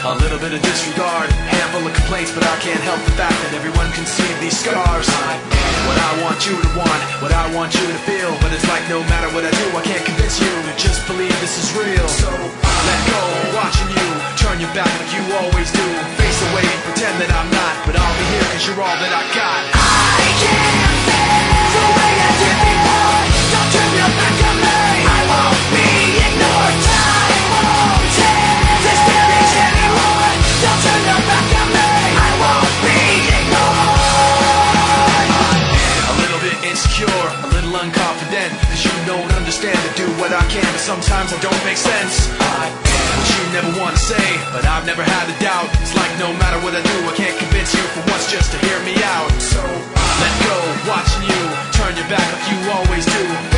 A little bit of disregard, handful of complaints, but I can't help the fact that everyone can see these scars. I am what I want you to want, what I want you to feel, but it's like no matter what I do, I can't convince you to just believe this is real. So let go, watching you turn your back like you always do. Face away, pretend that I'm not, but I'll be here 'cause you're all that I got. I can't feel the way I did before. Don't turn your back on me. I won't be ignored. Time won't take this damage anymore. Don't turn your back on me. I won't be ignored. A little bit insecure, a little unconfident, 'cause you don't understand to do what I can, but sometimes I don't make sense. I am what you never want to say, but I've never had a doubt. It's like no matter what I do, I can't convince you for once just to hear me out. So let go, watching you turn your back like you always do.